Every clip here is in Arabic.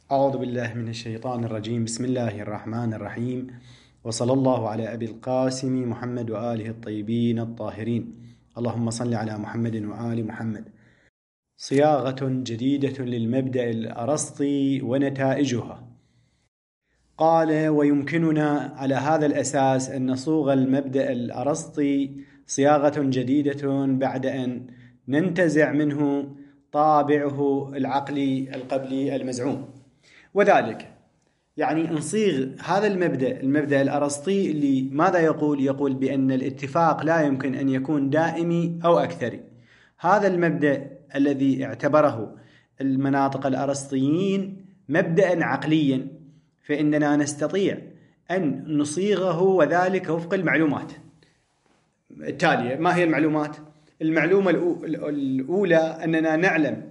أعوذ بالله من الشيطان الرجيم. بسم الله الرحمن الرحيم، وصلى الله على أبي القاسم محمد وآله الطيبين الطاهرين. اللهم صل على محمد وآل محمد. صياغة جديدة للمبدأ الأرسطي ونتائجها. قال: ويمكننا على هذا الأساس أن نصوغ المبدأ الأرسطي صياغة جديدة بعد أن ننتزع منه طابعه العقلي القبلي المزعوم، وذلك يعني نصيغ هذا المبدأ الأرسطي اللي ماذا يقول بأن الاتفاق لا يمكن أن يكون دائمي أو أكثري. هذا المبدأ الذي اعتبره المناطق الأرسطيين مبدأ عقليا، فإننا نستطيع أن نصيغه وذلك وفق المعلومات التالية. ما هي المعلومات؟ المعلومة الأولى أننا نعلم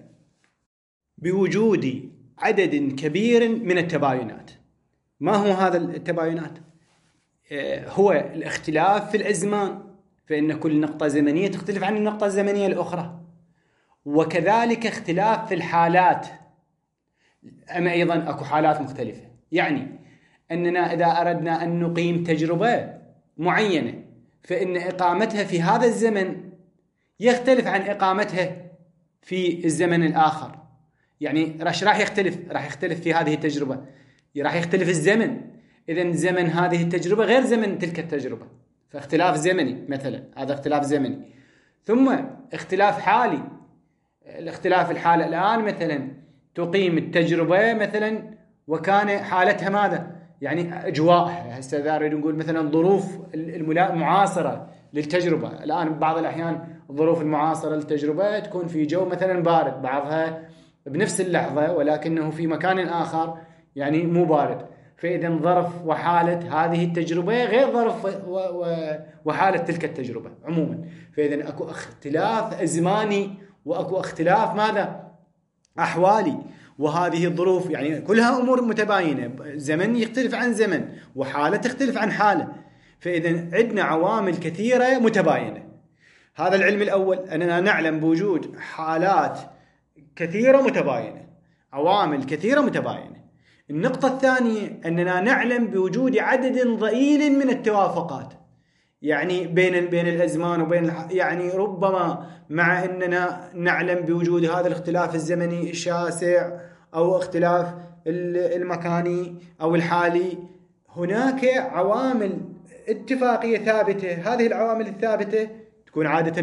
بوجود عدد كبير من التباينات. ما هو هذا التباينات؟ هو الاختلاف في الأزمان، فإن كل نقطة زمنية تختلف عن النقطة الزمنية الأخرى، وكذلك اختلاف في الحالات. أما أيضا أكو حالات مختلفة، يعني أننا إذا أردنا أن نقيم تجربة معينة فإن إقامتها في هذا الزمن يختلف عن إقامتها في الزمن الآخر. يعني راح يختلف في هذه التجربة، راح يختلف الزمن. إذن زمن هذه التجربة غير زمن تلك التجربة، فاختلاف زمني مثلا، هذا اختلاف زمني. ثم اختلاف حالي. الاختلاف الحالة الآن مثلا تقيم التجربة مثلا وكان حالتها ماذا؟ يعني أجواء. هسه إذا نريد نقول مثلا ظروف المعاصرة للتجربة الآن، بعض الأحيان الظروف المعاصرة للتجربة تكون في جو مثلا بارد، بعضها بنفس اللحظة ولكنه في مكان آخر يعني مو بارد. فإذا ظرف وحالة هذه التجربة غير ظرف وحالة تلك التجربة عموما. فإذا أكو اختلاف أزماني وأكو اختلاف ماذا؟ أحوالي. وهذه الظروف يعني كلها أمور متباينة، زمن يختلف عن زمن وحالة تختلف عن حالة. فإذا عندنا عوامل كثيرة متباينة. هذا العلم الأول، أننا نعلم بوجود حالات كثيرة متباينة، عوامل كثيرة متباينة. النقطة الثانية أننا نعلم بوجود عدد ضئيل من التوافقات، يعني بين الأزمان وبين يعني ربما مع أننا نعلم بوجود هذا الاختلاف الزمني الشاسع أو اختلاف المكاني أو الحالي، هناك عوامل اتفاقية ثابتة. هذه العوامل الثابتة تكون عادة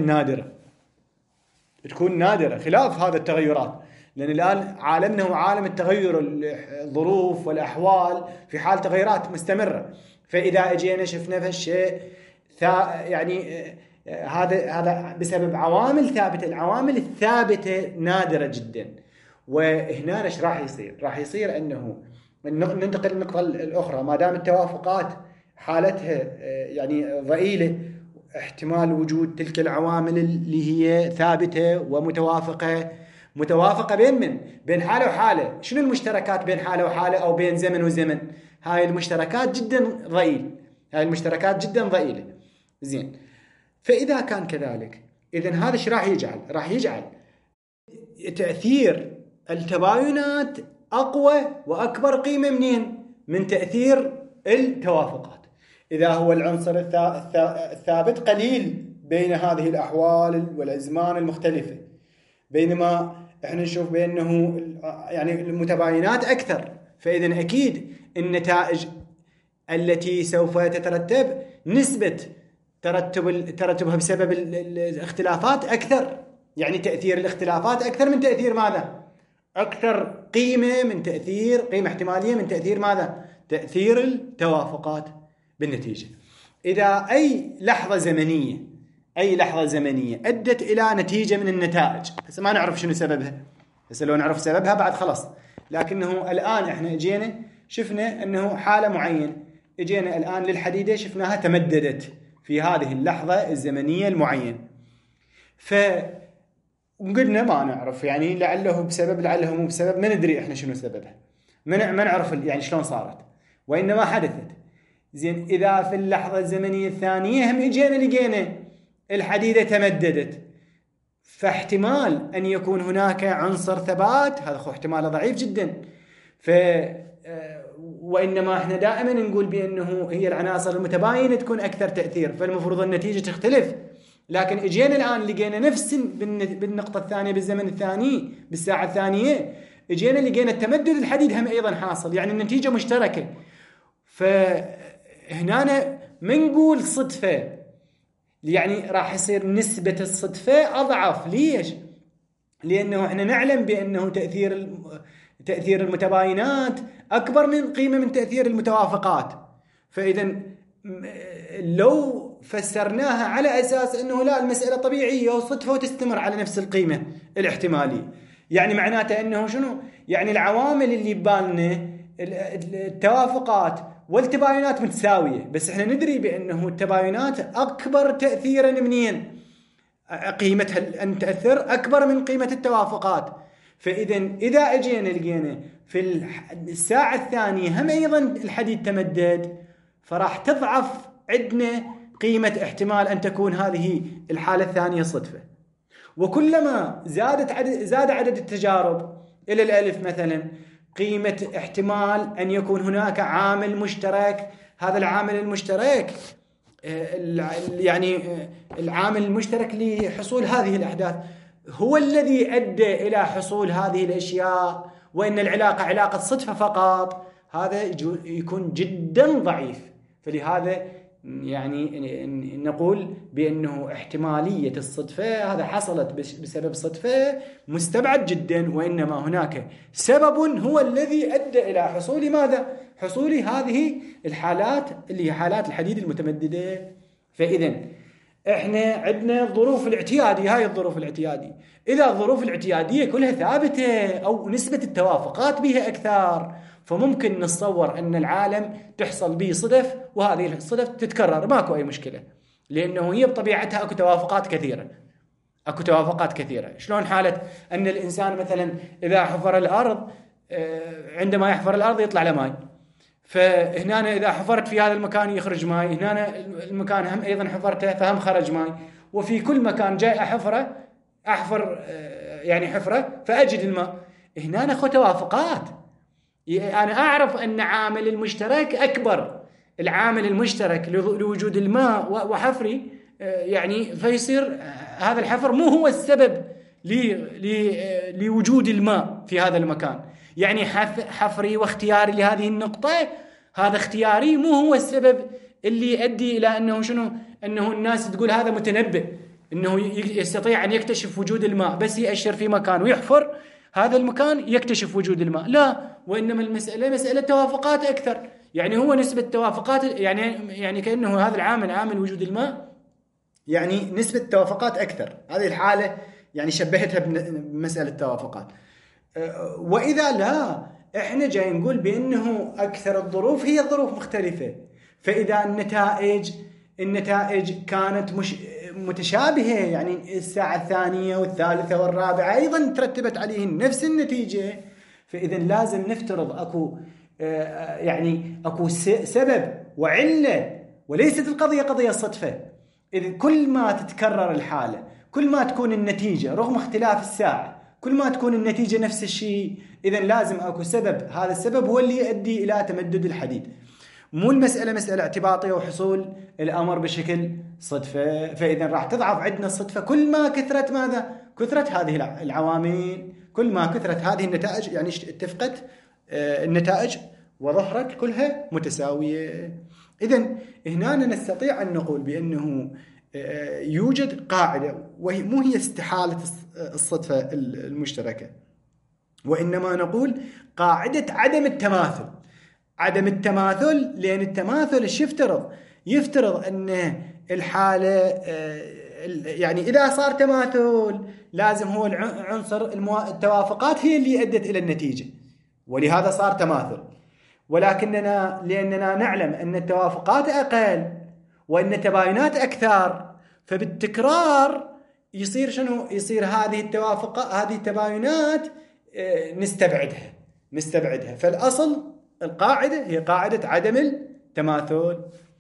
نادرة خلاف هذا التغيرات، لأن الآن عالمنا هو عالم التغير، الظروف والأحوال في حال تغيرات مستمرة. فإذا أجينا شفنا فالشيء يعني هذا بسبب عوامل ثابتة. العوامل الثابتة نادرة جدا. وهنا ايش راح يصير أنه ننتقل للنقطة الأخرى. ما دام التوافقات حالتها يعني ضئيلة، احتمال وجود تلك العوامل اللي هي ثابتة ومتوافقة. متوافقة بين حالة وحالة. شنو المشتركات بين حالة وحالة أو بين زمن وزمن؟ هاي المشتركات جدا ضئيلة. زين، فإذا كان كذلك إذن هذا ايش راح يجعل تأثير التباينات أقوى وأكبر قيمة من تأثير التوافقات. إذا هو العنصر الثابت قليل بين هذه الأحوال والأزمان المختلفة، بينما احنا نشوف بأنه يعني المتباينات أكثر، فإذن أكيد النتائج التي سوف تترتب نسبة ترتبها بسبب الاختلافات أكثر. يعني تأثير الاختلافات أكثر من تأثير ماذا؟ أكثر قيمة احتمالية من تأثير ماذا؟ تأثير التوافقات بالنتيجة. إذا أي لحظة زمنية أدت إلى نتيجة من النتائج، بس ما نعرف شنو سببها، بس لو نعرف سببها بعد خلاص. لكنه الآن إحنا اجينا شفنا أنه حالة معينة، اجينا الآن للحديدة شفناها تمددت في هذه اللحظة الزمنية المعينة، فقلنا ما نعرف، يعني لعله بسبب لعله مو بسبب، ما ندري إحنا شنو سببها، ما نعرف يعني شلون صارت وإنما حدثت. زين، إذا في اللحظة الزمنية الثانية هم اجينا لقينا الحديدة تمددت، فاحتمال أن يكون هناك عنصر ثبات، هذا احتمال ضعيف جدا، وإنما احنا دائما نقول بأنه هي العناصر المتباينة تكون أكثر تأثير، فالمفروض النتيجة تختلف. لكن اجينا الآن لقينا نفس بالنقطة الثانية بالزمن الثاني بالساعة الثانية، اجينا لقينا التمدد الحديد هم أيضا حاصل، يعني النتيجة مشتركة. فهنا منقول صدفة، يعني راح يصير نسبة الصدفة أضعف. ليش؟ لأنه احنا نعلم بأنه تأثير المتباينات أكبر من قيمة من تأثير المتوافقات. فإذا لو فسرناها على أساس أنه لا، المسألة طبيعية وصدفة وتستمر على نفس القيمة الاحتمالية، يعني معناته أنه شنو؟ يعني العوامل اللي ببالنا التوافقات والتباينات متساوية، بس احنا ندري بأنه التباينات أكبر تأثيرا منين؟ قيمتها أن تأثر أكبر من قيمة التوافقات. إذا أجينا لقينا في الساعة الثانية هم أيضا الحديد تمدد، فراح تضعف عندنا قيمة احتمال أن تكون هذه الحالة الثانية صدفة. وكلما زاد عدد التجارب إلى الألف مثلا، قيمة احتمال أن يكون هناك عامل مشترك. هذا العامل المشترك يعني العامل المشترك لحصول هذه الأحداث هو الذي أدى إلى حصول هذه الأشياء، وإن العلاقة علاقة صدفة فقط، هذا يكون جدا ضعيف. فلهذا يعني نقول بأنه احتمالية الصدفة هذا حصلت بسبب صدفة مستبعد جدا، وإنما هناك سبب هو الذي أدى إلى حصول ماذا؟ حصول هذه الحالات اللي هي حالات الحديد المتمددة. فإذا احنا عندنا الظروف الاعتيادية، هاي الظروف الاعتيادية، إذا الظروف الاعتيادية كلها ثابتة أو نسبة التوافقات بها أكثر، فممكن نتصور أن العالم تحصل به صدف، وهذه الصدف تتكرر، ماكو أي مشكلة، لأنه هي بطبيعتها أكو توافقات كثيرة. شلون حالة أن الإنسان مثلا إذا حفر الأرض، عندما يحفر الأرض يطلع له ماء، فهنا إذا حفرت في هذا المكان يخرج ماء، هنا المكان هم أيضا حفرته فهم خرج ماء، وفي كل مكان جاي أحفر يعني حفرة فأجد الماء. هنا أخو توافقات، أنا أعرف أن عامل المشترك أكبر، العامل المشترك لوجود الماء وحفري، يعني فيصير هذا الحفر مو هو السبب لوجود الماء في هذا المكان، يعني حفري واختياري لهذه النقطة، هذا اختياري مو هو السبب اللي يؤدي إلى أنه شنو؟ أنه الناس تقول هذا متنبئ أنه يستطيع أن يكتشف وجود الماء، بس يأشر في مكان ويحفر هذا المكان يكتشف وجود الماء. لا، وإنما المسألة مسألة توافقات أكثر، يعني هو نسبة توافقات، يعني كأنه هذا العامل عامل وجود الماء، يعني نسبة توافقات أكثر. هذه الحالة يعني شبهتها بمسألة توافقات. وإذا لا، إحنا جاي نقول بأنه أكثر الظروف هي الظروف مختلفة، فإذا النتائج كانت متشابهة، يعني الساعة الثانية والثالثة والرابعة أيضا ترتبت عليهن نفس النتيجة، فإذا لازم نفترض أكو سبب وعلة، وليست القضية قضية صدفة. إذا كل ما تتكرر الحالة، كل ما تكون النتيجة رغم اختلاف الساعة، كل ما تكون النتيجة نفس الشيء، إذا لازم أكو سبب، هذا السبب هو اللي يؤدي إلى تمدد الحديد، مو المسألة مسألة اعتباطية وحصول الأمر بشكل صدفة. فإذا راح تضعف عندنا الصدفة كل ما كثرت ماذا؟ كثرت هذه العوامل، كل ما كثرت هذه النتائج، يعني اتفقت النتائج وظهرت كلها متساوية. إذا هنا نستطيع أن نقول بأنه يوجد قاعدة، وهي مو هي استحالة الصدفة المشتركة، وإنما نقول قاعدة عدم التماثل. عدم التماثل، لأن التماثل ايش يفترض أن الحالة، يعني إذا صار تماثل لازم هو العنصر التوافقات هي اللي أدت إلى النتيجة، ولهذا صار تماثل. ولكننا لأننا نعلم أن التوافقات أقل وأن التباينات أكثر، فبالتكرار يصير شنو؟ يصير هذه التباينات نستبعدها. فالأصل القاعدة هي قاعدة عدم التماثل.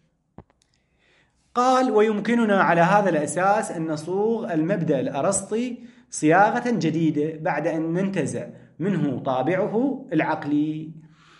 قال: ويمكننا على هذا الأساس أن نصوغ المبدأ الأرسطي صياغة جديدة بعد أن ننتزع منه طابعه العقلي.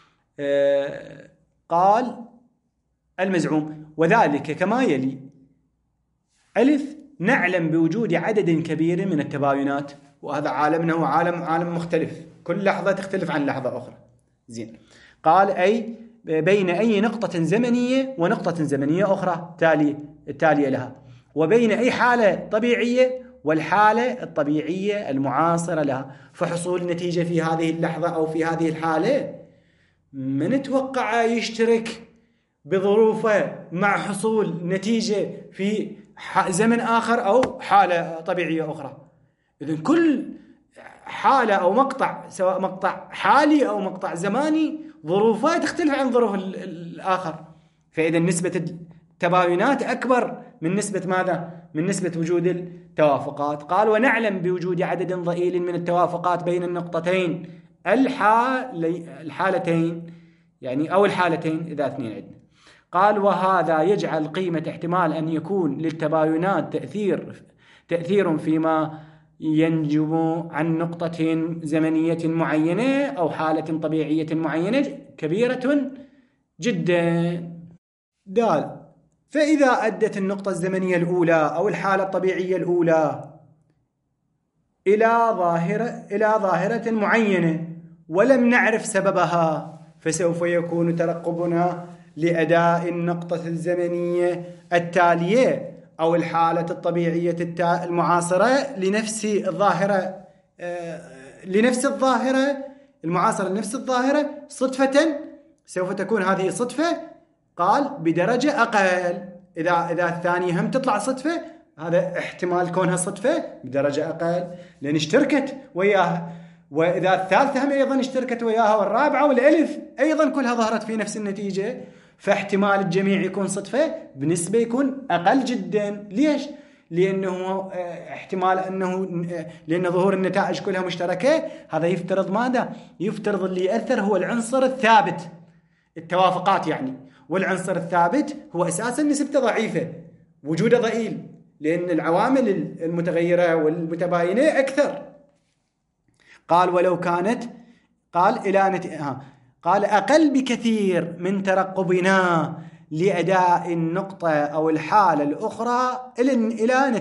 قال المزعوم: وذلك كما يلي: ألف، نعلم بوجود عدد كبير من التباينات، وهذا عالمنا هو عالم مختلف، كل لحظة تختلف عن لحظة أخرى. زين. قال أي بين أي نقطة زمنية ونقطة زمنية أخرى التالية لها، وبين أي حالة طبيعية والحالة الطبيعية المعاصرة لها، فحصول نتيجة في هذه اللحظة أو في هذه الحالة من نتوقع يشترك بظروفه مع حصول نتيجة في زمن آخر أو حالة طبيعية أخرى. إذن كل حالة أو مقطع، سواء مقطع حالي أو مقطع زماني، ظروفه تختلف عن ظروف الآخر. فإذا نسبة التباينات أكبر من نسبة ماذا؟ من نسبة وجود التوافقات. قال: ونعلم بوجود عدد ضئيل من التوافقات بين النقطتين الحالتين، يعني أو الحالتين إذا اثنين عندنا. قال: وهذا يجعل قيمة احتمال أن يكون للتباينات تأثير فيما ينجم عن نقطة زمنية معينة أو حالة طبيعية معينة كبيرة جدا. دال: فإذا أدت النقطة الزمنية الأولى أو الحالة الطبيعية الأولى إلى ظاهرة معينة ولم نعرف سببها، فسوف يكون ترقبنا لأداء النقطة الزمنية التالية أو الحالة الطبيعية المعاصرة لنفس الظاهرة المعاصرة لنفس الظاهرة صدفة، سوف تكون هذه صدفة. قال: بدرجة أقل. إذا الثانية هم تطلع صدفة، هذا احتمال كونها صدفة بدرجة أقل لأن اشتركت وياها، وإذا الثالثة هم أيضا اشتركت وياها، والرابعة والألف أيضا كلها ظهرت في نفس النتيجة، فاحتمال الجميع يكون صدفة بنسبة يكون أقل جدا. ليش؟ لأنه احتمال لأن ظهور النتائج كلها مشتركة. هذا يفترض ماذا؟ يفترض اللي يأثر هو العنصر الثابت، التوافقات يعني، والعنصر الثابت هو أساسا نسبته ضعيفة، وجوده ضئيل، لأن العوامل المتغيرة والمتباينة أكثر. قال: ولو كانت، قال قال أقل بكثير من ترقبنا لأداء النقطة أو الحالة الأخرى إلى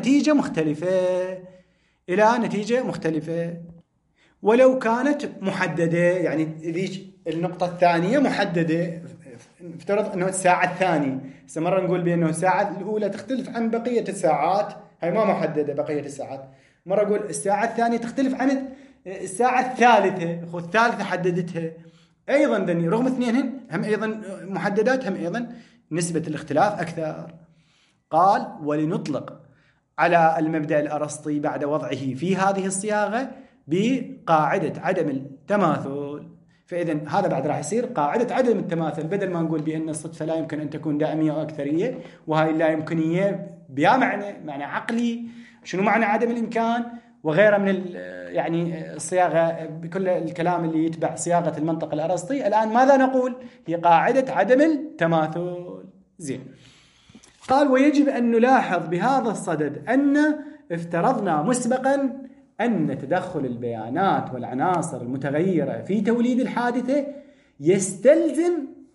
نتيجة مختلفة، ولو كانت محددة. يعني ذيك النقطة الثانية محددة، افترض أنه الساعة الثانية، مرة نقول بأنه الساعة الأولى تختلف عن بقية الساعات، هاي ما محددة بقية الساعات. مرة أقول الساعة الثانية تختلف عن الساعة الثالثة، الثالثة حددتها أيضا، رغم اثنين هم أيضا محددات، هم أيضا نسبة الاختلاف أكثر. قال: ولنطلق على المبدأ الأرسطي بعد وضعه في هذه الصياغة بقاعدة عدم التماثل. فإذا هذا بعد راح يصير قاعدة عدم التماثل، بدل ما نقول بأن الصدفة لا يمكن أن تكون دائمية أو أكثرية، وهاي اللا يمكنية بها معنى عقلي. شنو معنى عدم الإمكان وغيره من يعني الصياغة، بكل الكلام اللي يتبع صياغة المنطق الأرسطي. الآن ماذا نقول؟ هي قاعدة عدم التماثل. زين. قال: ويجب أن نلاحظ بهذا الصدد أن افترضنا مسبقا أن تدخل البيانات والعناصر المتغيرة في توليد الحادثة يستلزم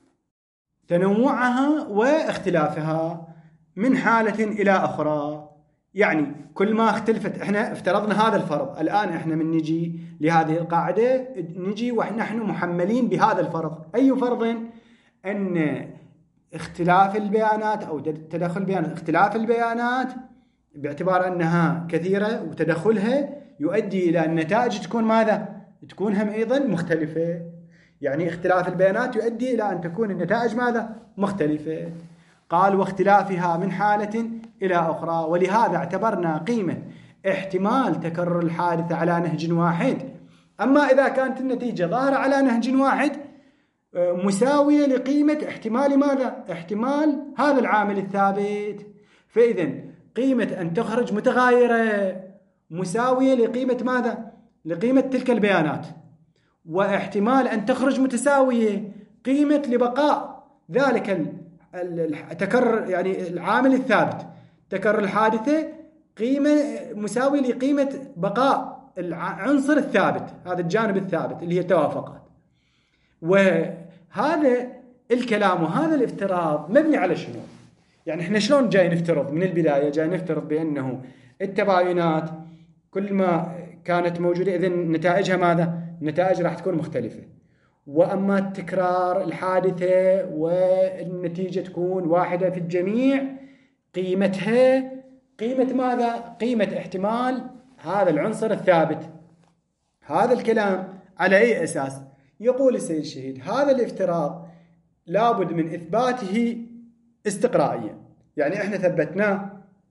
تنوعها واختلافها من حالة إلى أخرى. يعني كل ما اختلفت، احنا افترضنا هذا الفرض، الآن احنا من نجي لهذه القاعدة نجي ونحن محملين بهذا الفرض. أي فرض؟ أن اختلاف البيانات أو تدخل البيانات، اختلاف البيانات باعتبار أنها كثيرة وتدخلها يؤدي إلى النتائج تكون ماذا؟ تكون هم أيضا مختلفة. يعني اختلاف البيانات يؤدي إلى أن تكون النتائج ماذا؟ مختلفة. قال: واختلافها من حالة إلى أخرى، ولهذا اعتبرنا قيمة احتمال تكرر الحادثة على نهج واحد. أما إذا كانت النتيجة ظاهرة على نهج واحد مساوية لقيمة احتمال ماذا؟ احتمال هذا العامل الثابت. فإذا قيمة أن تخرج متغايرة مساوية لقيمة ماذا؟ لقيمة تلك البيانات. واحتمال أن تخرج متساوية قيمة لبقاء ذلك التكرر، يعني العامل الثابت تكرر الحادثة، قيمة مساوية لقيمة بقاء العنصر الثابت، هذا الجانب الثابت اللي هي التوافقات. وهذا الكلام وهذا الافتراض مبني على شنو؟ يعني احنا شلون جاي نفترض من البداية؟ جاي نفترض بأنه التباينات كل ما كانت موجودة إذن نتائجها ماذا؟ النتائج راح تكون مختلفة. وأما التكرار الحادثة والنتيجة تكون واحدة في الجميع، قيمتها قيمة ماذا؟ قيمة احتمال هذا العنصر الثابت. هذا الكلام على أي أساس؟ يقول السيد الشهيد هذا الافتراض لابد من إثباته استقرائيا، يعني احنا ثبتناه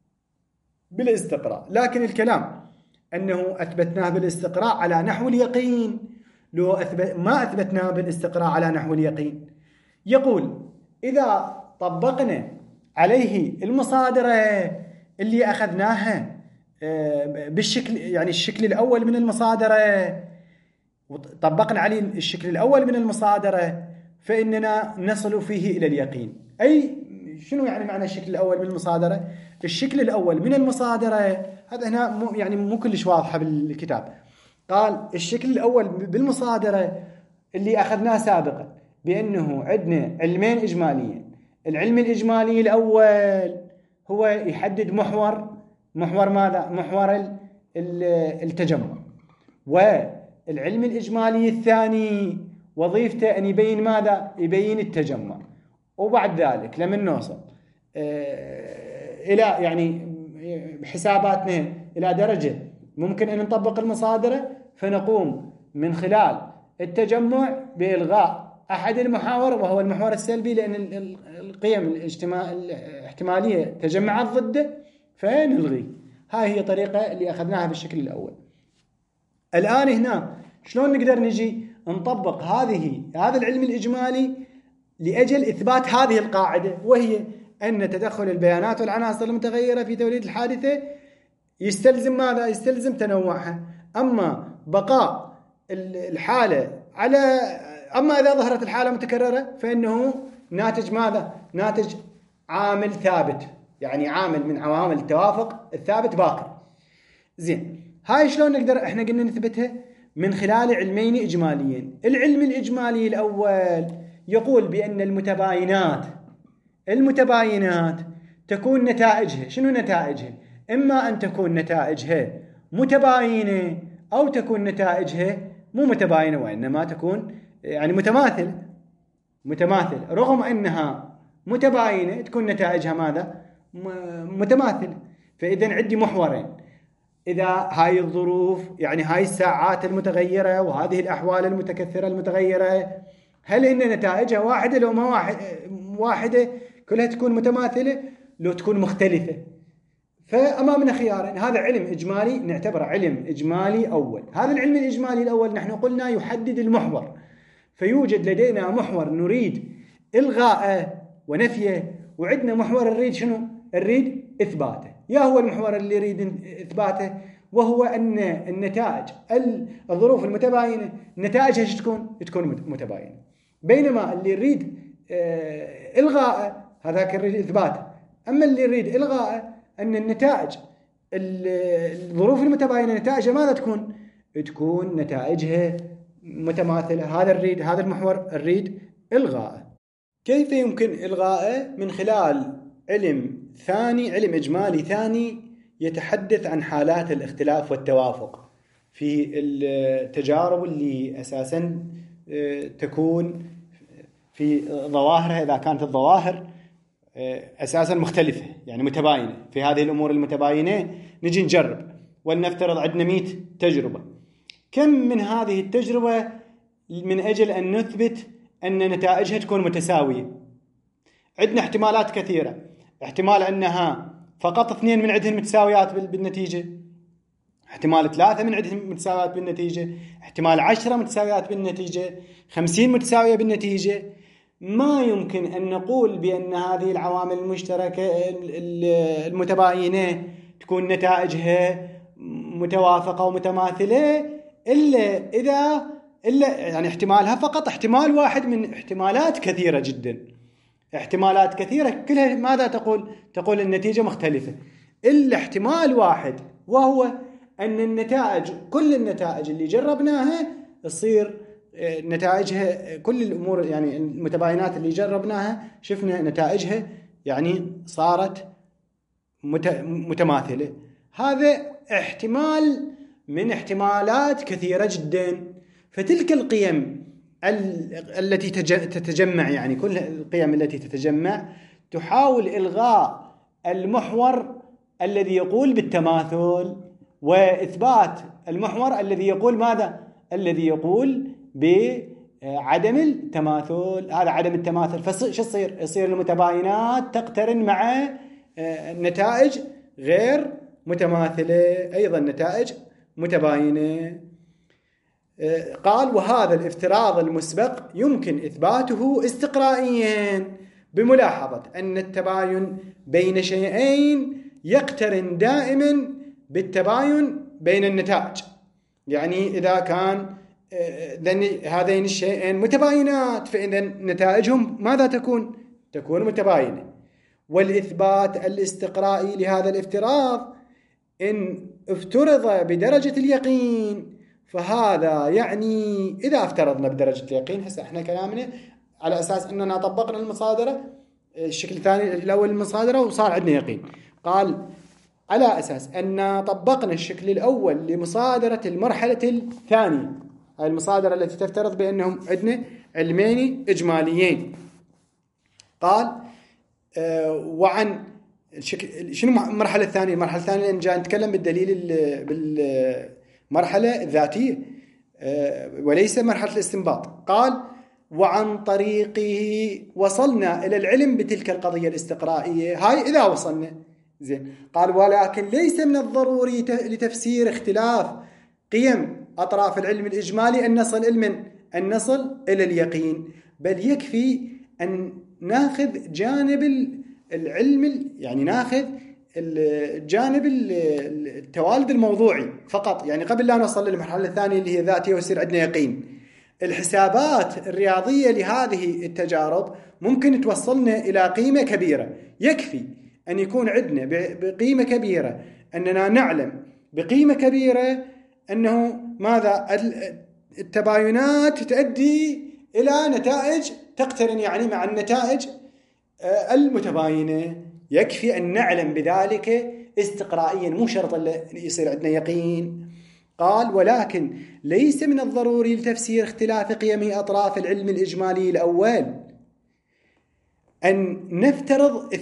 بالاستقراء، لكن الكلام أنه أثبتناه بالاستقراء على نحو اليقين. لو ما أثبتناه بالاستقراء على نحو اليقين، يقول إذا طبقنا عليه المصادرة اللي أخذناها بالشكل، يعني الشكل الأول من المصادرة، وطبقنا عليه الشكل الأول من المصادرة، فإننا نصل فيه إلى اليقين. أي شنو يعني معنى الشكل الأول من المصادرة؟ الشكل الأول من المصادرة هذا هنا يعني مو كلش واضحة بالكتاب. قال الشكل الأول بالمصادرة اللي أخذناه سابقا بأنه عندنا علمين إجماليين. العلم الإجمالي الأول هو يحدد محور ماذا؟ محور التجمع. والعلم الإجمالي الثاني وظيفته أن يبين ماذا؟ يبين التجمع. وبعد ذلك لما نوصل إلى يعني حساباتنا إلى درجة ممكن أن نطبق المصادرة، فنقوم من خلال التجمع بإلغاء أحد المحاور وهو المحور السلبي، لأن القيم الاحتمالية تجمعت ضده فنلغي. هاي هي طريقة اللي أخذناها بالشكل الأول. الآن هنا شلون نقدر نجي نطبق هذا العلم الإجمالي لأجل إثبات هذه القاعدة، وهي أن تدخل البيانات والعناصر المتغيرة في توليد الحادثة يستلزم ماذا؟ يستلزم تنوعها. أما بقاء الحالة أما إذا ظهرت الحالة متكررة فإنه ناتج ماذا؟ ناتج عامل ثابت، يعني عامل من عوامل التوافق الثابت باقي. زين، هاي شلون نقدر احنا قلنا نثبتها؟ من خلال علمين إجماليين. العلم الإجمالي الأول يقول بأن المتباينات تكون نتائجها، شنو نتائجها؟ إما أن تكون نتائجها متباينة أو تكون نتائجها مو متباينة، وإنما تكون يعني متماثلة. رغم أنها متباينة تكون نتائجها ماذا؟ متماثلة. فإذا عندي محورين، إذا هاي الظروف يعني هاي الساعات المتغيرة وهذه الأحوال المتكثرة المتغيرة هل إن نتائجها واحدة؟ لو ما واحدة كلها تكون متماثلة، لو تكون مختلفة. فأمامنا خيارين. هذا علم إجمالي نعتبره علم إجمالي أول. هذا العلم الإجمالي الأول نحن قلنا يحدد المحور، فيوجد لدينا محور نريد إلغاءه ونفيه، وعندنا محور نريد شنو؟ نريد إثباته. يا هو المحور اللي يريد إثباته؟ وهو أن النتائج الظروف المتباينة نتائجها تكون متباينة، بينما اللي يريد إلغاءه هذاك يريد إثباته. أما اللي يريد إلغاءه أن النتائج الظروف المتباينة نتائجها ماذا تكون نتائجها متماثلة. هذا المحور نريد إلغاءه. كيف يمكن إلغائه؟ من خلال علم إجمالي ثاني يتحدث عن حالات الاختلاف والتوافق في التجارب اللي أساسا تكون في ظواهرها، إذا كانت الظواهر أساسا مختلفة يعني متباينة. في هذه الأمور المتباينة نجي نجرب، ولنفترض عندنا 100 تجربة. كم من هذه التجربة من أجل أن نثبت أن نتائجها تكون متساوية؟ عندنا احتمالات كثيرة. احتمال أنها فقط 2 من عندهم متساويات بالنتيجة، احتمال 3 من عندهم متساويات بالنتيجة، احتمال 10 متساويات بالنتيجة، 50 متساوية بالنتيجة. ما يمكن أن نقول بأن هذه العوامل المشتركة المتباينة تكون نتائجها متوافقة ومتماثلة إلا يعني احتمالها فقط احتمال واحد من احتمالات كثيرة جدا. احتمالات كثيرة كلها ماذا تقول النتيجة مختلفة، إلا احتمال واحد، وهو أن النتائج، كل النتائج اللي جربناها تصير نتائجها، كل الأمور يعني المتباينات اللي جربناها شفنا نتائجها يعني صارت متماثلة. هذا احتمال من احتمالات كثيرة جدا. فتلك القيم التي تتجمع، يعني كل القيم التي تتجمع تحاول إلغاء المحور الذي يقول بالتماثل، وإثبات المحور الذي يقول ماذا؟ الذي يقول بعدم التماثل. هذا عدم التماثل. فشو يصير المتباينات تقترن مع نتائج غير متماثلة، أيضا نتائج متباينة. قال: وهذا الافتراض المسبق يمكن إثباته استقرائيا بملاحظة أن التباين بين شيئين يقترن دائما بالتباين بين النتائج. يعني إذا كان هذين الشيئين متباينات فإذا نتائجهم ماذا تكون؟ تكون متباينة. والإثبات الاستقرائي لهذا الافتراض إن افترض بدرجة اليقين، فهذا يعني إذا افترضنا بدرجة اليقين، هسه احنا كلامنا على أساس أننا طبقنا المصادرة، الشكل الثاني الأول المصادرة وصار عندنا يقين. قال: على أساس أن طبقنا الشكل الأول لمصادرة المرحلة الثانية، هاي المصادرة التي تفترض بأنهم عندنا علمين إجماليين. قال: وعن شنو المرحلة الثانية؟ المرحلة الثانية لأن جاء نتكلم بالدليل بالمرحلة الذاتية وليس مرحلة الاستنباط. قال: وعن طريقه وصلنا إلى العلم بتلك القضية الاستقرائية. هاي إذا وصلنا زين. قال: ولكن ليس من الضروري لتفسير اختلاف قيم أطراف العلم الإجمالي أن نصل إلى اليقين، بل يكفي أن ناخذ جانب العلم، يعني ناخذ الجانب التوالد الموضوعي فقط، يعني قبل لا نوصل للمرحلة الثانية اللي هي ذاتية ويصير عندنا يقين. الحسابات الرياضية لهذه التجارب ممكن توصلنا إلى قيمة كبيرة. يكفي أن يكون عندنا بقيمة كبيرة، أننا نعلم بقيمة كبيرة أنه ماذا؟ التباينات تؤدي إلى نتائج تقترن يعني مع النتائج المتباينة. يكفي أن نعلم بذلك استقرائيا، مو شرط يصير عندنا يقين. قال: ولكن ليس من الضروري لتفسير اختلاف قيم أطراف العلم الإجمالي الأول أن نفترض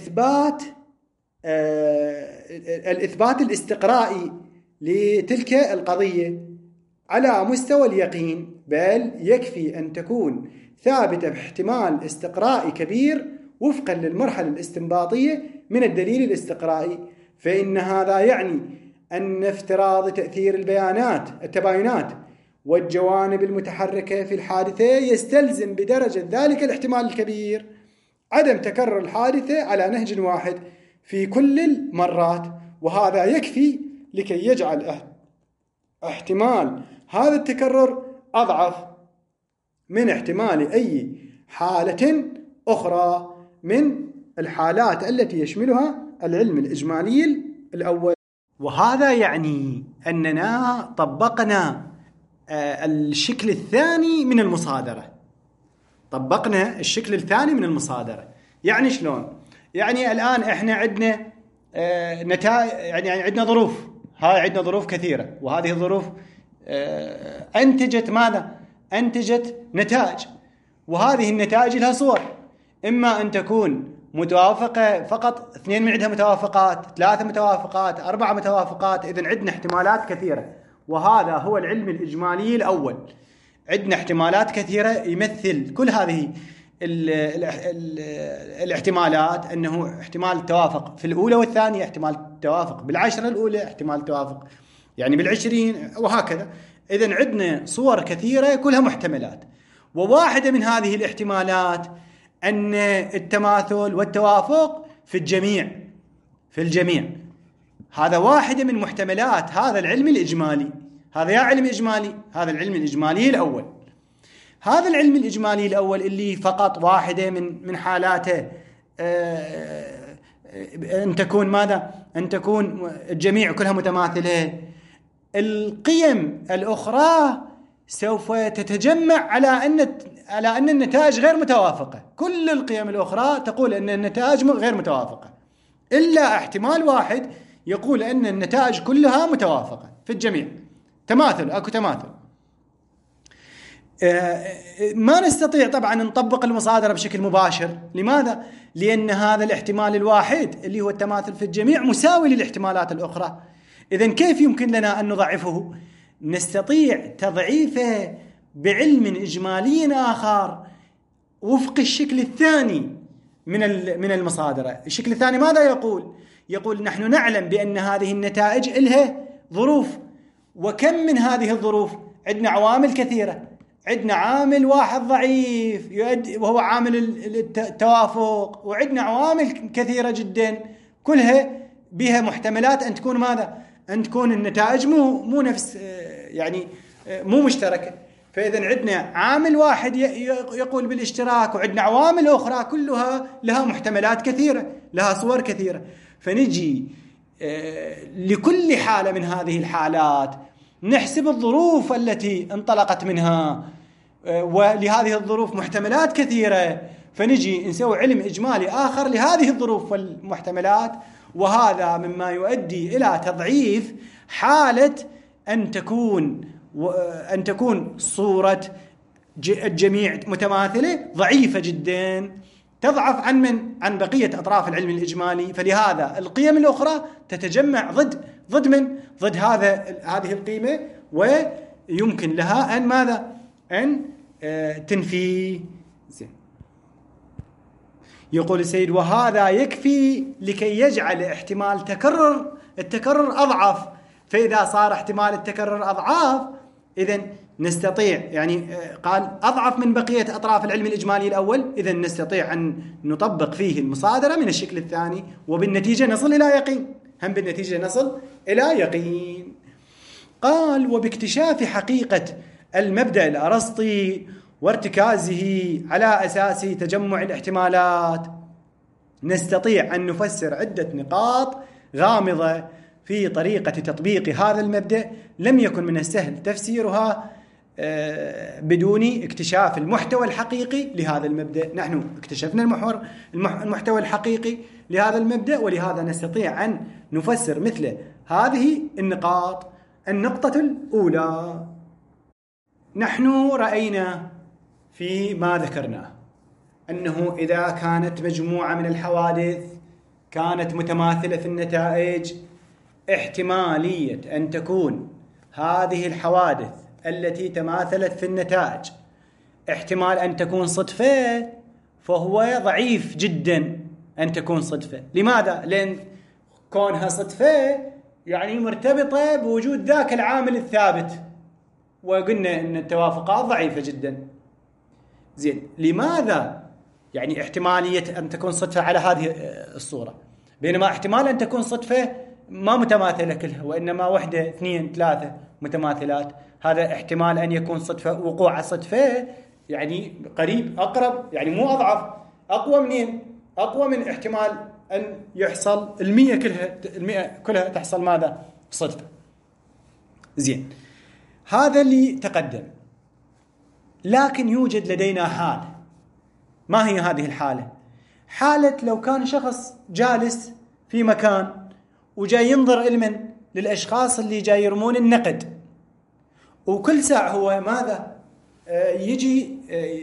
الإثبات الاستقرائي لتلك القضية على مستوى اليقين، بل يكفي أن تكون ثابتة باحتمال استقرائي كبير وفقا للمرحلة الاستنباطية من الدليل الاستقرائي. فإن هذا يعني أن افتراض تأثير التباينات والجوانب المتحركة في الحادثة يستلزم بدرجة ذلك الاحتمال الكبير عدم تكرر الحادثة على نهج واحد في كل المرات، وهذا يكفي لكي يجعل احتمال هذا التكرر أضعف من احتمال أي حالة أخرى من الحالات التي يشملها العلم الإجمالي الأول. وهذا يعني أننا طبقنا الشكل الثاني من المصادرة. طبقنا الشكل الثاني من المصادرة. يعني شلون؟ يعني الآن إحنا عندنا نتائج، يعني عندنا ظروف. هاي عندنا ظروف كثيرة، وهذه الظروف أنتجت ماذا؟ أنتجت نتائج، وهذه النتائج لها صور. إما أن تكون متوافقة فقط، 2 من عندها متوافقات، 3 متوافقات، 4 متوافقات. إذن عندنا احتمالات كثيرة، وهذا هو العلم الإجمالي الأول. عندنا احتمالات كثيرة يمثل كل هذه الاحتمالات أنه احتمال التوافق في الأولى والثانية، احتمال التوافق بال10 الأولى، احتمال التوافق يعني بال20 وهكذا. إذن عندنا صور كثيرة كلها محتملات، وواحدة من هذه الاحتمالات أن التماثل والتوافق في الجميع. هذا واحدة من محتملات هذا العلم الإجمالي. هذا يا علم إجمالي، هذا العلم الإجمالي الأول. هذا العلم الإجمالي الأول اللي فقط واحدة من حالاته أن تكون ماذا؟ أن تكون الجميع كلها متماثلة. القيم الأخرى سوف تتجمع على أن النتائج غير متوافقة. كل القيم الأخرى تقول أن النتائج غير متوافقة، إلا احتمال واحد يقول أن النتائج كلها متوافقة في الجميع، تماثل، أكو تماثل. ما نستطيع طبعا نطبق المصادرة بشكل مباشر. لماذا؟ لأن هذا الاحتمال الواحد اللي هو التماثل في الجميع مساوي للاحتمالات الأخرى. إذن كيف يمكن لنا أن نضعفه؟ نستطيع تضعيفه بعلم إجمالي آخر وفق الشكل الثاني من المصادرة. الشكل الثاني ماذا يقول؟ يقول نحن نعلم بأن هذه النتائج لها ظروف، وكم من هذه الظروف؟ عندنا عوامل كثيرة. عندنا عامل واحد ضعيف وهو عامل التوافق، وعندنا عوامل كثيرة جدا كلها بها محتملات أن تكون ماذا؟ أن تكون النتائج مو نفس، يعني مو مشتركة. فإذا عندنا عامل واحد يقول بالاشتراك، وعندنا عوامل أخرى كلها لها محتملات كثيرة، لها صور كثيرة. فنجي لكل حالة من هذه الحالات نحسب الظروف التي انطلقت منها، ولهذه الظروف محتملات كثيرة، فنجي نسوي علم إجمالي آخر لهذه الظروف والمحتملات. وهذا مما يؤدي إلى تضعيف حالة أن تكون صورة الجميع متماثلة ضعيفة جدا، تضعف عن بقية أطراف العلم الإجمالي. فلهذا القيم الأخرى تتجمع ضد هذه القيمة، ويمكن لها أن ماذا؟ أن تنفي. يقول السيد: وهذا يكفي لكي يجعل احتمال التكرر أضعف. فإذا صار احتمال التكرر أضعاف، إذن نستطيع، يعني قال أضعف من بقية أطراف العلم الإجمالي الأول، إذن نستطيع أن نطبق فيه المصادرة من الشكل الثاني، وبالنتيجة نصل إلى يقين. قال: وباكتشاف حقيقة المبدأ الأرسطي وارتكازه على أساس تجمع الاحتمالات، نستطيع أن نفسر عدة نقاط غامضة في طريقة تطبيق هذا المبدأ لم يكن من السهل تفسيرها بدون اكتشاف المحتوى الحقيقي لهذا المبدأ. نحن اكتشفنا المحتوى الحقيقي لهذا المبدأ، ولهذا نستطيع أن نفسر مثل هذه النقاط. النقطة الأولى: نحن رأينا في ما ذكرناه أنه إذا كانت مجموعة من الحوادث كانت متماثلة في النتائج، احتمالية أن تكون هذه الحوادث التي تماثلت في النتائج احتمال أن تكون صدفة، فهو ضعيف جدا أن تكون صدفة. لماذا؟ لأن كونها صدفة يعني مرتبطة بوجود ذاك العامل الثابت، وقلنا أن التوافقات ضعيفة جدا. زين، لماذا يعني احتمالية أن تكون صدفة على هذه الصورة، بينما احتمال أن تكون صدفة ما متماثلة كلها، وإنما 1 2 3 متماثلات؟ هذا احتمال أن يكون صدفة، وقوع صدفة يعني قريب، أقرب، يعني مو أضعف، أقوى منين؟ أقوى من احتمال أن يحصل 100 كلها تحصل ماذا؟ صدفة. زين، هذا اللي تقدم. لكن يوجد لدينا حالة. ما هي هذه الحالة؟ حالة لو كان شخص جالس في مكان وجاي ينظر علما للأشخاص اللي جاي يرمون النقد، وكل ساعة هو ماذا؟ يجي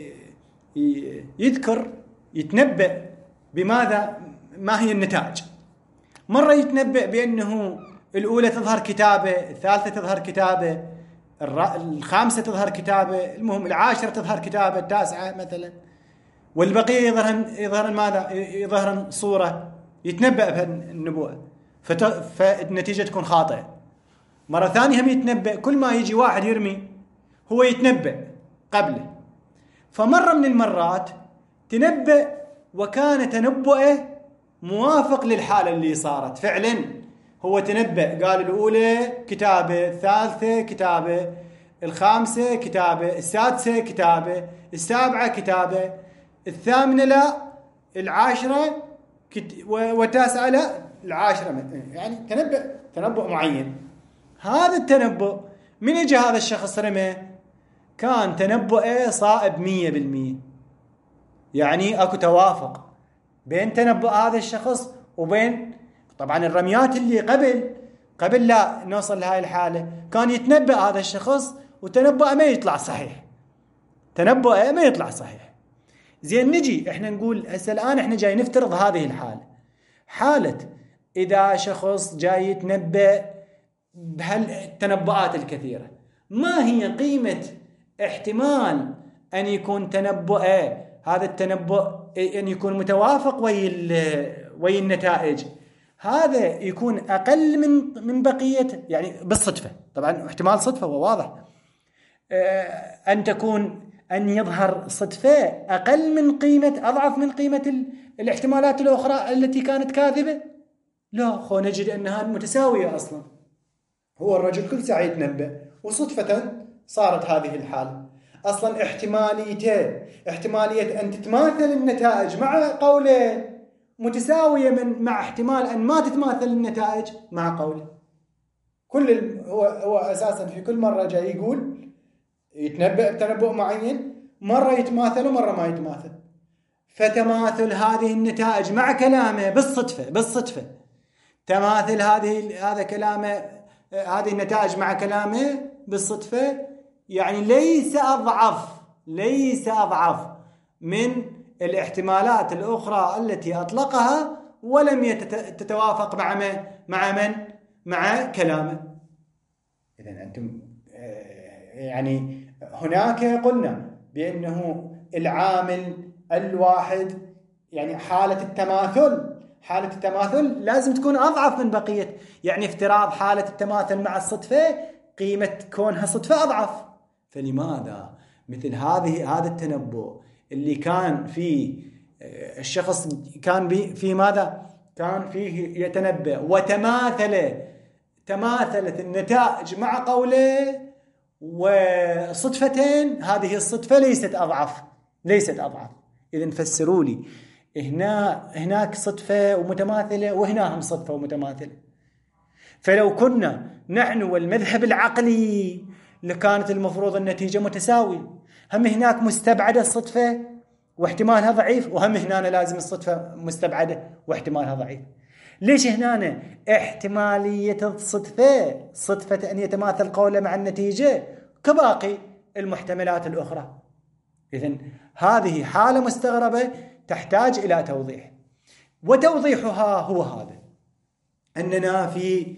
يتنبأ بماذا؟ ما هي النتائج؟ مرة يتنبأ بأنه الأولى تظهر كتابة، الثالثة تظهر كتابة، الخامسة تظهر كتابة، المهم 10 تظهر كتابة، 9 مثلا، والبقية يظهرن ماذا؟ يظهرن صورة. يتنبأ بالنبوءة، فالنتيجة تكون خاطئة. مرة ثانية هم يتنبأ، كل ما يجي واحد يرمي هو يتنبأ قبله. فمرة من المرات تنبأ وكان تنبؤه موافق للحالة اللي صارت فعلا. هو تنبأ، قال الأولى كتابة، الثالثة كتابة، الخامسة كتابة، السادسة كتابة، السابعة كتابة، الثامنة لا، 10 والتاسعة لا، 10 يعني تنبؤ معين. هذا التنبؤ من اجى هذا الشخص رمى كان تنبؤه صائب 100%. يعني اكو توافق بين تنبؤ هذا الشخص وبين طبعا الرميات اللي قبل لا نوصل لهاي الحالة كان يتنبأ هذا الشخص وتنبؤه ما يطلع صحيح، تنبؤه ما يطلع صحيح. زين نجي احنا نقول هسه الآن احنا جاي نفترض هذه الحالة، حالة إذا شخص جاي يتنبأ بهالتنبؤات الكثيرة، ما هي قيمة احتمال أن يكون تنبؤه هذا التنبؤ أن يكون متوافق ويا النتائج؟ هذا يكون أقل من بقية، يعني بالصدفة، طبعا احتمال صدفة وواضح، أن يظهر صدفة أقل من قيمة، أضعف من قيمة الاحتمالات الأخرى التي كانت كاذبة. لا، خو نجد أنها متساوية أصلا. هو الرجل كل ساعة يتنبأ وصدفة صارت هذه الحالة. أصلا احتمالية أن تتماثل النتائج مع قوله متساوية مع احتمال أن ما تتماثل النتائج مع قوله. هو أساسا في كل مرة جاي يقول يتنبأ بتنبؤ معين، مرة يتماثل ومرة ما يتماثل. فتماثل هذه النتائج مع كلامه بالصدفة تماثل هذا كلامه، هذه النتائج مع كلامه بالصدفة، يعني ليس أضعف من الاحتمالات الأخرى التي أطلقها ولم تتوافق مع كلامه. إذن أنتم يعني هناك قلنا بأنه العامل الواحد، يعني حالة التماثل لازم تكون أضعف من بقية، يعني افتراض حالة التماثل مع الصدفة قيمة كونها صدفة أضعف. فلماذا مثل هذا التنبؤ اللي كان فيه الشخص كان في ماذا؟ كان فيه يتنبأ تماثلت النتائج مع قوله وصدفتين، هذه الصدفة ليست أضعف. إذن فسروا لي، هناك صدفة ومتماثلة وهنا هم صدفة ومتماثلة. فلو كنا نحن والمذهب العقلي لكانت المفروض النتيجة متساوية، هم هناك مستبعدة الصدفة واحتمالها ضعيف، وهم هنا لازم الصدفة مستبعدة واحتمالها ضعيف. ليش هنا احتمالية صدفة أن يتماثل قوله مع النتيجة كباقي المحتملات الأخرى؟ إذن هذه حالة مستغربة تحتاج إلى توضيح، وتوضيحها هو هذا: أننا في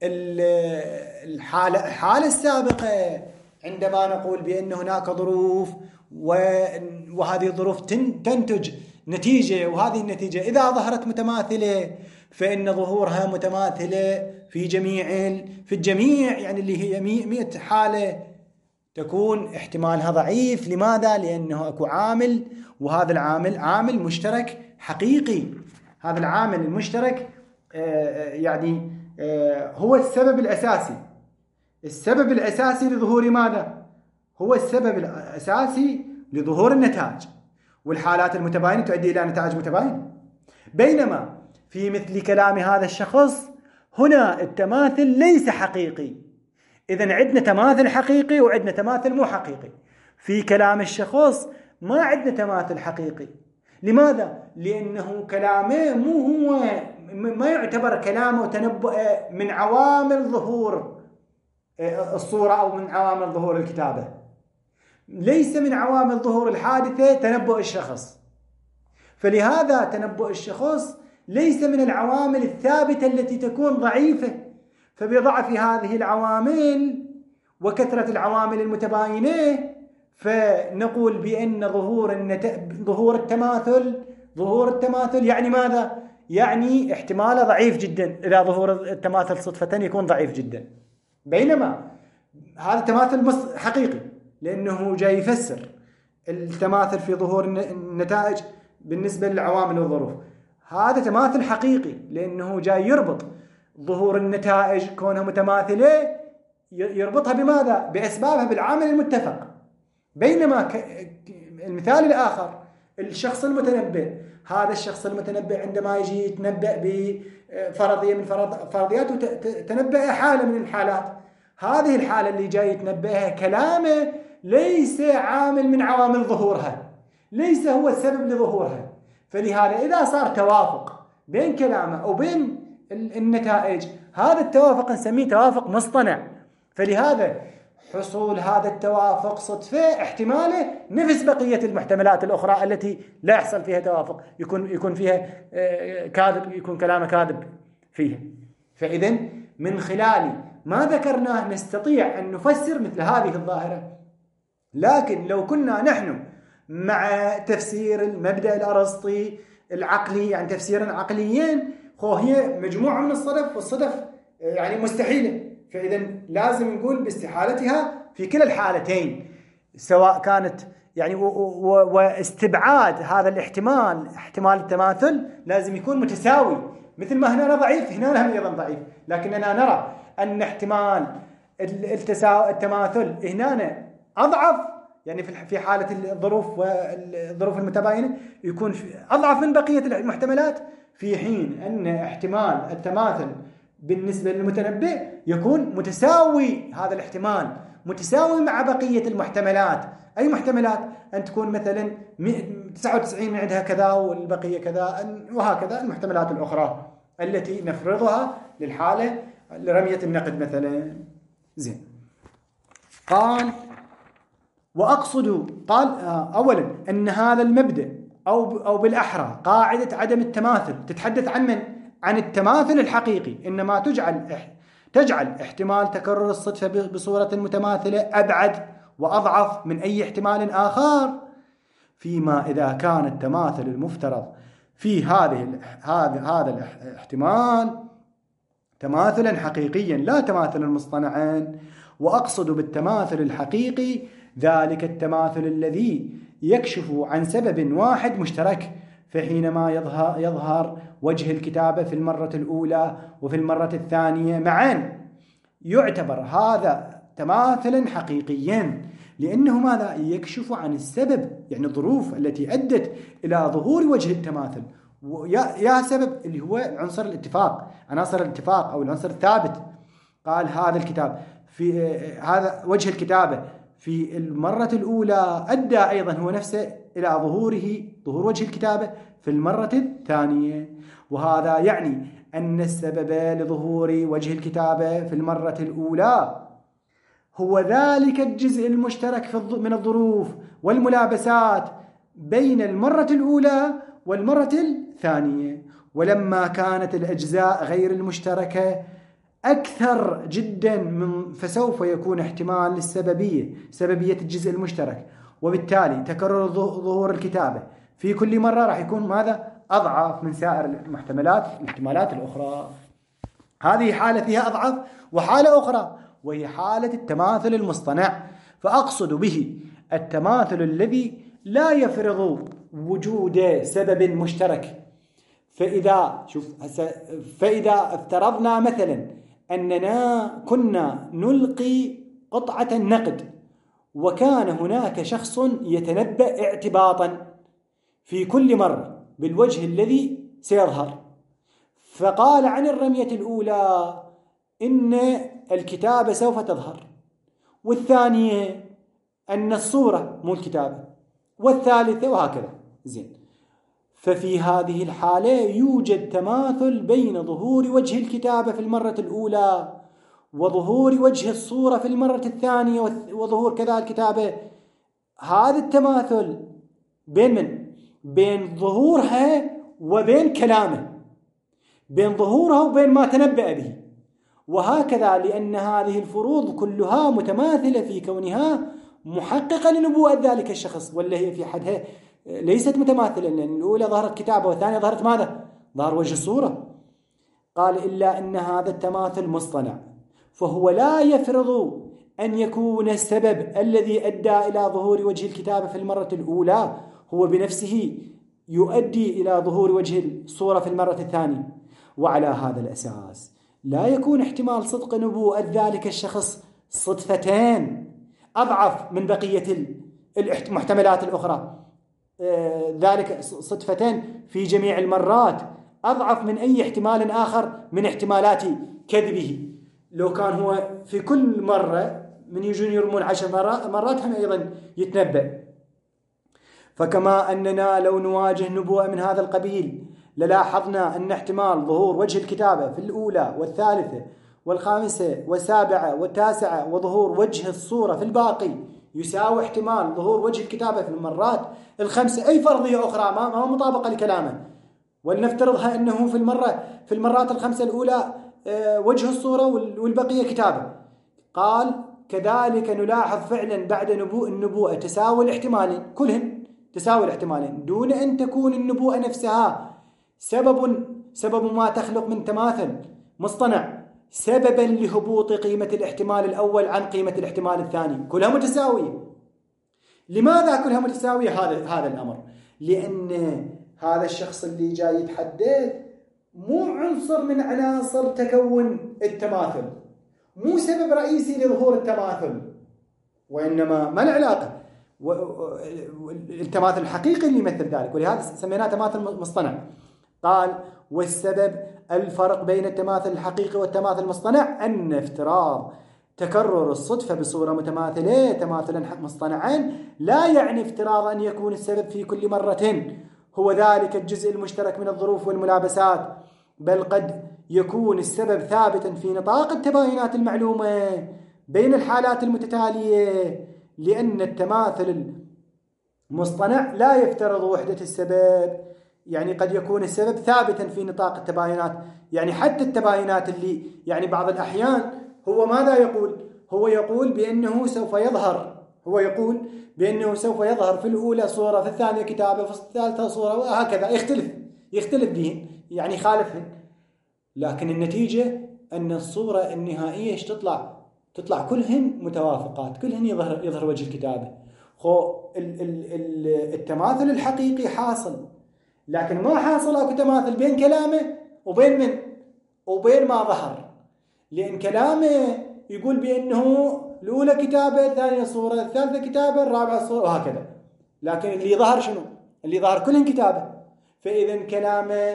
الحالة السابقة عندما نقول بأن هناك ظروف وهذه الظروف تنتج نتيجة، وهذه النتيجة إذا ظهرت متماثلة فإن ظهورها متماثلة في الجميع، يعني اللي هي 100 حالة تكون احتمالها ضعيف. لماذا؟ لأنه أكو عامل، وهذا العامل عامل مشترك حقيقي. هذا العامل المشترك يعني هو السبب الأساسي لظهور ماذا؟ هو السبب الأساسي لظهور النتائج، والحالات المتباينة تؤدي إلى نتائج متباينة. بينما في مثل كلام هذا الشخص هنا التماثل ليس حقيقي. إذن عندنا تماثل حقيقي وعندنا تماثل مو حقيقي. في كلام الشخص ما عندنا تماثل حقيقي. لماذا؟ لأنه كلامه ما يعتبر كلامه تنبؤ من عوامل ظهور الصورة أو من عوامل ظهور الكتابة. ليس من عوامل ظهور الحادثة تنبؤ الشخص. فلهذا تنبؤ الشخص ليس من العوامل الثابتة التي تكون ضعيفة. فبضعف هذه العوامل وكثرة العوامل المتباينة فنقول بأن ظهور التماثل يعني ماذا؟ يعني احتماله ضعيف جدا. إذا ظهور التماثل صدفة يكون ضعيف جدا، بينما هذا تماثل حقيقي لأنه جاي يفسر التماثل في ظهور النتائج بالنسبة للعوامل والظروف. هذا تماثل حقيقي لأنه جاي يربط ظهور النتائج كونها متماثلة، يربطها بماذا؟ بأسبابها بالعامل المتفق. بينما المثال الآخر الشخص المتنبئ، هذا الشخص المتنبئ عندما يجي يتنبأ بفرضية من فرضيات وتنبأ حالة من الحالات، هذه الحالة اللي جاي يتنبهها كلامه ليس عامل من عوامل ظهورها، ليس هو السبب لظهورها. فلهذا إذا صار توافق بين كلامه أو بين النتائج، هذا التوافق نسميه توافق مصطنع. فلهذا حصول هذا التوافق صدفة احتماله نفس بقية المحتملات الأخرى التي لا يحصل فيها توافق، يكون فيها كاذب، يكون كلامه كاذب فيها. فإذن من خلال ما ذكرناه نستطيع أن نفسر مثل هذه الظاهرة. لكن لو كنا نحن مع تفسير المبدأ الأرسطي العقلي، يعني تفسيرا عقليين، هي مجموعة من الصدف، والصدف يعني مستحيلة. فإذا لازم نقول باستحالتها في كلا الحالتين، سواء كانت يعني واستبعاد هذا الاحتمال، احتمال التماثل، لازم يكون متساوي. مثل ما هنا ضعيف، هنا هم أيضا ضعيف، لكننا نرى أن احتمال التماثل هنا أضعف، يعني في حالة الظروف المتباينة يكون أضعف من بقية المحتملات، في حين أن احتمال التماثل بالنسبة للمتنبئ يكون متساوي. هذا الاحتمال متساوي مع بقية المحتملات. أي محتملات؟ أن تكون مثلا 99 من عندها كذا والبقية كذا، وهكذا المحتملات الأخرى التي نفرضها للحالة لرمية النقد مثلا. زين. قال أولا أن هذا المبدأ أو بالأحرى قاعدة عدم التماثل تتحدث عن التماثل الحقيقي، إنما تجعل احتمال تكرر الصدفة بصورة متماثلة أبعد وأضعف من أي احتمال آخر، فيما إذا كان التماثل المفترض في هذا الاحتمال تماثلا حقيقيا لا تماثلا مصطنعا. وأقصد بالتماثل الحقيقي ذلك التماثل الذي يكشف عن سبب واحد مشترك، فحينما يظهر وجه الكتابة في المرة الأولى وفي المرة الثانية معا يعتبر هذا تماثلا حقيقيا، لأنه ماذا؟ يكشف عن السبب، يعني الظروف التي أدت إلى ظهور وجه التماثل. يا سبب اللي هو عنصر الاتفاق، عناصر الاتفاق أو العنصر الثابت. قال هذا الكتاب في هذا وجه الكتابة في المرة الأولى أدى أيضا هو نفسه إلى ظهور وجه الكتابة في المرة الثانية، وهذا يعني أن السبب لظهور وجه الكتابة في المرة الأولى هو ذلك الجزء المشترك من الظروف والملابسات بين المرة الأولى والمرة الثانية. ولما كانت الأجزاء غير المشتركة أكثر جدا فسوف يكون احتمال للسببية، سببية الجزء المشترك، وبالتالي تكرر ظهور الكتابة في كل مرة راح يكون ماذا؟ أضعف من سائر الاحتمالات الأخرى. هذه حالة فيها أضعف، وحالة أخرى وهي حالة التماثل المصطنع. فأقصد به التماثل الذي لا يفرض وجود سبب مشترك. فإذا افترضنا مثلا أننا كنا نلقي قطعة نقد، وكان هناك شخص يتنبأ اعتباطا في كل مرة بالوجه الذي سيظهر، فقال عن الرمية الأولى إن الكتابة سوف تظهر، والثانية أن الصورة مو الكتابة، والثالثة وهكذا. زين. ففي هذه الحالة يوجد تماثل بين ظهور وجه الكتابة في المرة الأولى وظهور وجه الصورة في المرة الثانية وظهور كذا الكتابة. هذا التماثل بين من؟ بين ظهورها وبين كلامه، بين ظهورها وبين ما تنبأ به، وهكذا، لأن هذه الفروض كلها متماثلة في كونها محققة لنبوءة ذلك الشخص، ولا هي في حدها ليست متماثلة، لأن الأولى ظهرت كتابة والثانية ظهرت ماذا؟ ظهر وجه الصورة. قال إلا أن هذا التماثل مصطنع، فهو لا يفرض أن يكون السبب الذي أدى إلى ظهور وجه الكتابة في المرة الأولى هو بنفسه يؤدي إلى ظهور وجه الصورة في المرة الثانية. وعلى هذا الأساس لا يكون احتمال صدق نبوءة ذلك الشخص صدفتين أضعف من بقية المحتملات الأخرى، ذلك صدفتين في جميع المرات أضعف من أي احتمال آخر من احتمالات كذبه. لو كان هو في كل مرة من يجون يرمون 10 مرات هم أيضا يتنبأ. فكما أننا لو نواجه نبوءة من هذا القبيل للاحظنا أن احتمال ظهور وجه الكتابة في الأولى والثالثة والخامسة والسابعة والتاسعة وظهور وجه الصورة في الباقي يساوي احتمال ظهور وجه الكتابة في المرات الخمسة. أي فرضية أخرى ما مطابقة لكلامه. ولنفترضها أنه في المرات الخمسة الأولى وجه الصورة والبقية كتابة. قال كذلك نلاحظ فعلا بعد النبوءة تساوي الاحتمالين، كلهن تساوي الاحتمالين دون أن تكون النبوءة نفسها سبب ما تخلق من تماثل مصطنع سببا لهبوط قيمة الاحتمال الأول عن قيمة الاحتمال الثاني. كلها متساوية. لماذا كلها متساوية؟ هذا الأمر لأن هذا الشخص اللي جاي يتحدث مو عنصر من عناصر تكون التماثل، مو سبب رئيسي لظهور التماثل، وإنما ما العلاقة؟ التماثل الحقيقي اللي يمثل ذلك، ولهذا سميناه تماثل مصطنع. قال والسبب الفرق بين التماثل الحقيقي والتماثل المصطنع أن افتراض تكرر الصدفة بصورة متماثلة تماثلا مصطنعا لا يعني افتراض أن يكون السبب في كل مرة هو ذلك الجزء المشترك من الظروف والملابسات، بل قد يكون السبب ثابتا في نطاق التباينات المعلومة بين الحالات المتتالية، لأن التماثل المصطنع لا يفترض وحدة السبب. يعني قد يكون السبب ثابتا في نطاق التباينات، يعني حتى التباينات اللي يعني بعض الأحيان هو ماذا يقول؟ هو يقول بأنه سوف يظهر في الأولى صورة، في الثانية كتابة، في الثالثة صورة، وهكذا يختلف بهن، يعني يخالفهن. لكن النتيجة أن الصورة النهائية تطلع كلهن متوافقات، كلهن يظهر وجه الكتابة. التماثل الحقيقي حاصل، لكن ما حاصل أكو تماثل بين كلامه وبين ما ظهر، لأن كلامه يقول بأنه الأولى كتابة، الثانية صورة، الثالثة كتابة، الرابعة صورة، وهكذا. لكن اللي ظهر شنو؟ اللي ظهر كلهم كتابة. فإذا كلامه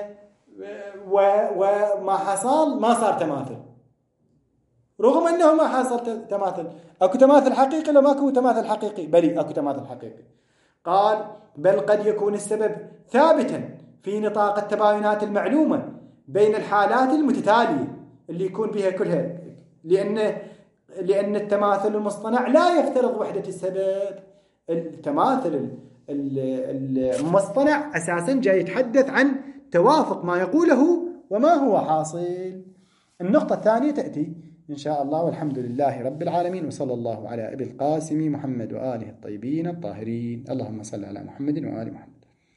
وما حصل ما صار تماثل، رغم أنه ما حصل تماثل. أكو تماثل حقيقي لما أكو تماثل حقيقي؟ بلي أكو تماثل حقيقي. قال بل قد يكون السبب ثابتا في نطاق التباينات المعلومة بين الحالات المتتالية اللي يكون بها كلها، لأن التماثل المصطنع لا يفترض وحدة السبب. التماثل المصطنع أساسا جاي يتحدث عن توافق ما يقوله وما هو حاصل. النقطة الثانية تأتي إن شاء الله، والحمد لله رب العالمين، وصلى الله على أبي القاسم محمد وآله الطيبين الطاهرين. اللهم صل على محمد وآل محمد.